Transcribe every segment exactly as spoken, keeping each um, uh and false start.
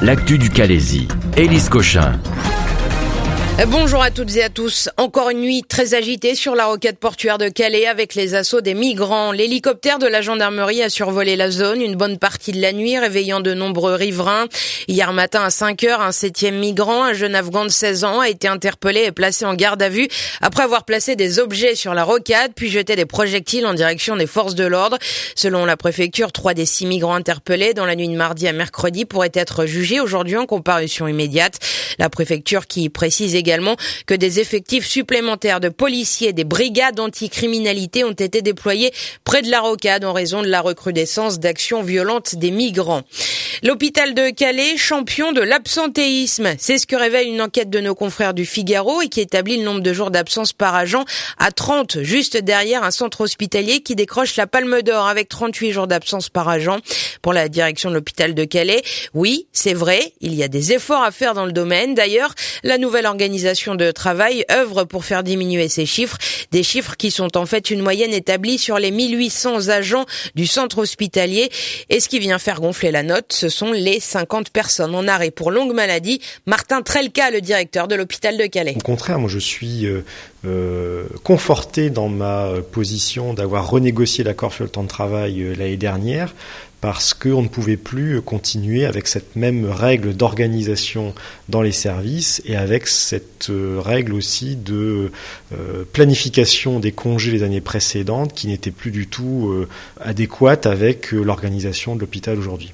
l'actu du Calaisis. Élise Cochin. Bonjour à toutes et à tous. Encore une nuit très agitée sur la rocade portuaire de Calais avec les assauts des migrants. L'hélicoptère de la gendarmerie a survolé la zone une bonne partie de la nuit, réveillant de nombreux riverains. Hier matin à cinq heures, un septième migrant, un jeune Afghan de seize ans, a été interpellé et placé en garde à vue après avoir placé des objets sur la rocade puis jeté des projectiles en direction des forces de l'ordre. Selon la préfecture, trois des six migrants interpellés dans la nuit de mardi à mercredi pourraient être jugés aujourd'hui en comparution immédiate. La préfecture qui précise également également que des effectifs supplémentaires de policiers des brigades anticriminalité ont été déployés près de la rocade en raison de la recrudescence d'actions violentes des migrants. L'hôpital de Calais, champion de l'absentéisme. C'est ce que révèle une enquête de nos confrères du Figaro et qui établit le nombre de jours d'absence par agent à trente, juste derrière un centre hospitalier qui décroche la Palme d'Or avec trente-huit jours d'absence par agent. Pour la direction de l'hôpital de Calais, oui, c'est vrai, il y a des efforts à faire dans le domaine. D'ailleurs, la nouvelle organisation de travail œuvre pour faire diminuer ces chiffres, des chiffres qui sont en fait une moyenne établie sur les mille huit cents agents du centre hospitalier. Et ce qui vient faire gonfler la note, ce sont les cinquante personnes en arrêt pour longue maladie. Martin Trelka, le directeur de l'hôpital de Calais. Au contraire, moi je suis euh, euh, conforté dans ma position d'avoir renégocié l'accord sur le temps de travail euh, l'année dernière, parce qu'on ne pouvait plus continuer avec cette même règle d'organisation dans les services et avec cette règle aussi de euh, planification des congés les années précédentes qui n'était plus du tout euh, adéquate avec l'organisation de l'hôpital aujourd'hui.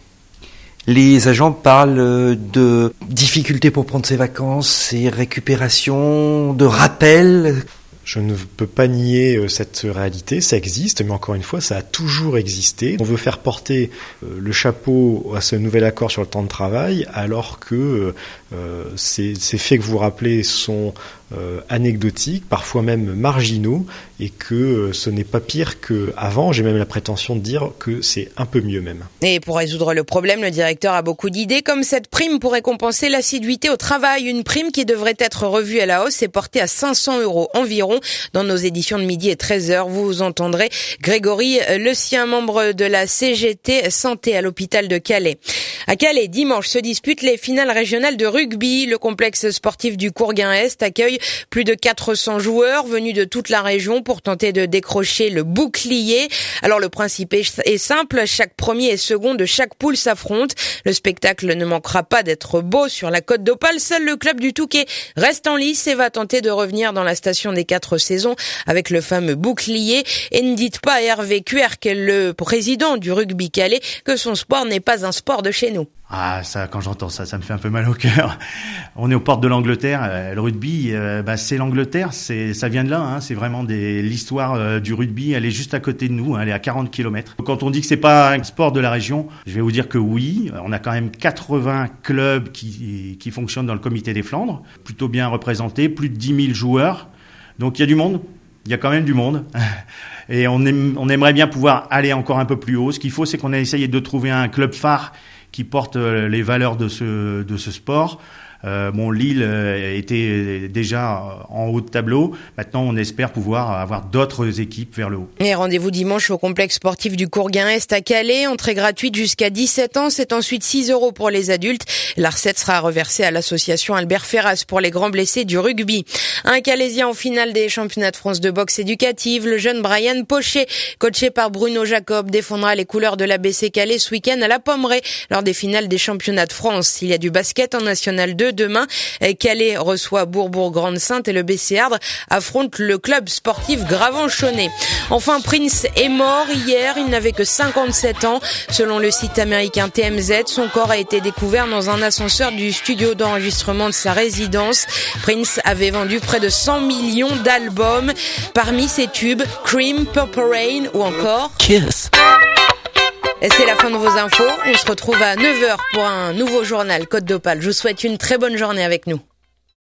Les agents parlent de difficultés pour prendre ses vacances, ses récupérations, de rappels. Je ne peux pas nier cette réalité, ça existe, mais encore une fois, ça a toujours existé. On veut faire porter le chapeau à ce nouvel accord sur le temps de travail, alors que euh, ces, ces faits que vous rappelez sont euh, anecdotiques, parfois même marginaux, et que euh, ce n'est pas pire qu'avant. J'ai même la prétention de dire que c'est un peu mieux même. Et pour résoudre le problème, le directeur a beaucoup d'idées, comme cette prime pour récompenser l'assiduité au travail. Une prime qui devrait être revue à la hausse et portée à cinq cents euros environ. Dans nos éditions de midi et treize heures, vous entendrez Grégory Le Sien, membre de la C G T Santé à l'hôpital de Calais. À Calais, dimanche, se disputent les finales régionales de rugby. Le complexe sportif du Courguin-Est accueille plus de quatre cents joueurs venus de toute la région pour tenter de décrocher le bouclier. Alors le principe est simple, chaque premier et second de chaque poule s'affrontent. Le spectacle ne manquera pas d'être beau sur la Côte d'Opale. Seul le club du Touquet reste en lice et va tenter de revenir dans la station des quatre saisons avec le fameux bouclier. Et ne dites pas à Hervé Cuerck, le président du rugby calais, que son sport n'est pas un sport de chez nous. Ah, ça, quand j'entends ça, ça me fait un peu mal au cœur. On est aux portes de l'Angleterre. Euh, le rugby, euh, bah, c'est l'Angleterre. C'est, ça vient de là. Hein, c'est vraiment des, l'histoire euh, du rugby. Elle est juste à côté de nous. Hein, elle est à quarante kilomètres. Quand on dit que c'est pas un sport de la région, je vais vous dire que oui. On a quand même quatre-vingts clubs qui, qui fonctionnent dans le comité des Flandres, plutôt bien représentés, plus de dix mille joueurs. Donc il y a du monde. Il y a quand même du monde. Et on, aime, on aimerait bien pouvoir aller encore un peu plus haut. Ce qu'il faut, c'est qu'on a essayé de trouver un club phare qui porte les valeurs de ce, de ce sport. Euh, bon, Lille était déjà en haut de tableau. Maintenant, on espère pouvoir avoir d'autres équipes vers le haut. Et rendez-vous dimanche au complexe sportif du Courguin-Est à Calais. Entrée gratuite jusqu'à dix-sept ans. C'est ensuite six euros pour les adultes. La recette sera reversée à l'association Albert Ferras pour les grands blessés du rugby. Un Calaisien en finale des championnats de France de boxe éducative. Le jeune Brian Pochet, coaché par Bruno Jacob, défendra les couleurs de l'A B C Calais ce week-end à la Pommeraye lors des finales des championnats de France. Il y a du basket en National deux. Demain, Calais reçoit Bourbourg-Grande-Sainte et le B C Ardres affronte le club sportif Gravenchonnet. Enfin, Prince est mort hier. Il n'avait que cinquante-sept ans. Selon le site américain T M Z, son corps a été découvert dans un ascenseur du studio d'enregistrement de sa résidence. Prince avait vendu près de cent millions d'albums. Parmi ses tubes, Cream, Purple Rain ou encore Kiss. Et c'est la fin de vos infos. On se retrouve à neuf heures pour un nouveau journal Côte d'Opale. Je vous souhaite une très bonne journée avec nous.